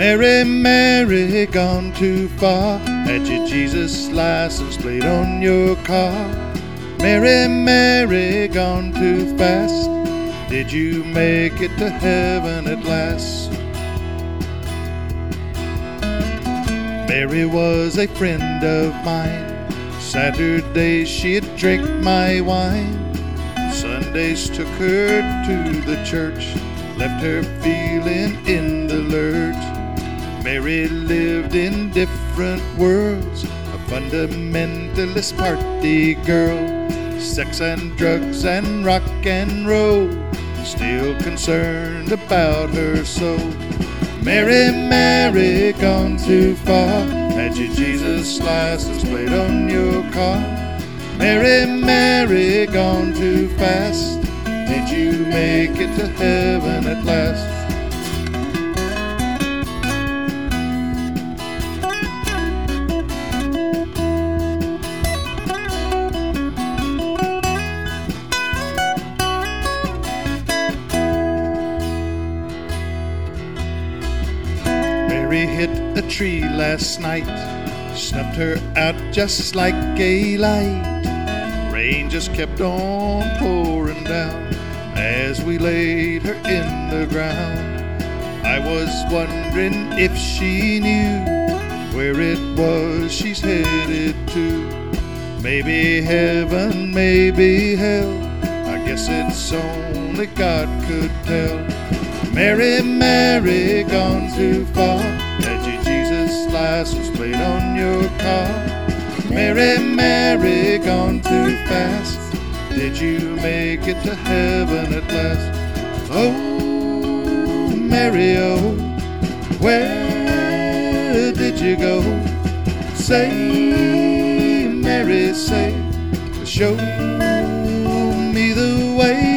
Mary, Mary, gone too far. Had your Jesus license plate on your car? Mary, Mary, gone too fast. Did you make it to heaven at last? Mary was a friend of mine. Saturdays she'd drink my wine. Sundays took her to the church, left her feeling in the lurch. Mary lived in different worlds, a fundamentalist party girl. Sex and drugs and rock and roll, still concerned about her soul. Mary, Mary, gone too far. Had your Jesus license plate on your car? Mary, Mary, gone too fast. Did you make it to heaven at last? Mary hit a tree last night, snuffed her out just like a light. Rain just kept on pouring down as we laid her in the ground. I was wondering if she knew where it was she's headed to. Maybe heaven, maybe hell, I guess it's only God could tell. Mary, Mary, gone too far. Had your Jesus license plate on your car? Mary, Mary, gone too fast. Did you make it to heaven at last? Oh, Mary, oh, where did you go? Say, Mary, say, show me the way.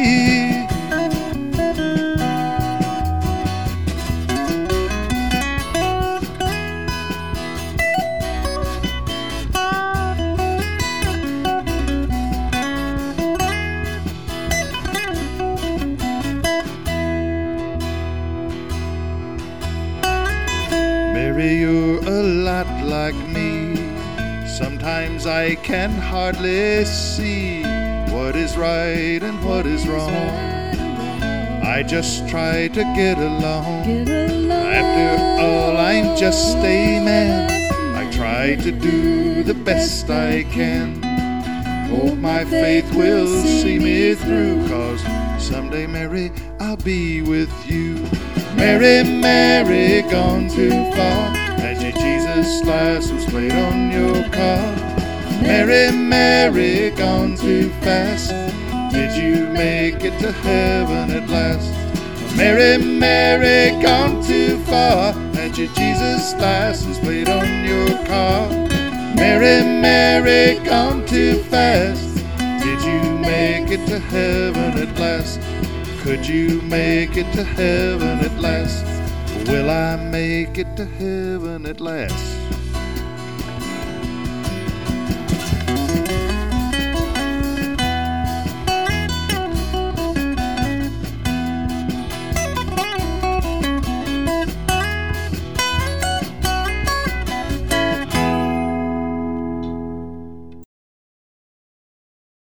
Mary, you're a lot like me. Sometimes I can hardly see what is right and what is wrong. I just try to get along. After all, I'm just a man. I try to do the best I can. Hope my faith will see me through, 'cause someday, Mary, I'll be with you. Mary, Mary, gone too far. Had your Jesus license plate on your car? Mary, Mary, gone too fast. Did you make it to heaven at last? Mary, Mary, gone too far. Had your Jesus license plate on your car? Mary, Mary, gone too fast. Did you make it to heaven at last? Could you make it to heaven at last? Will I make it to heaven at last?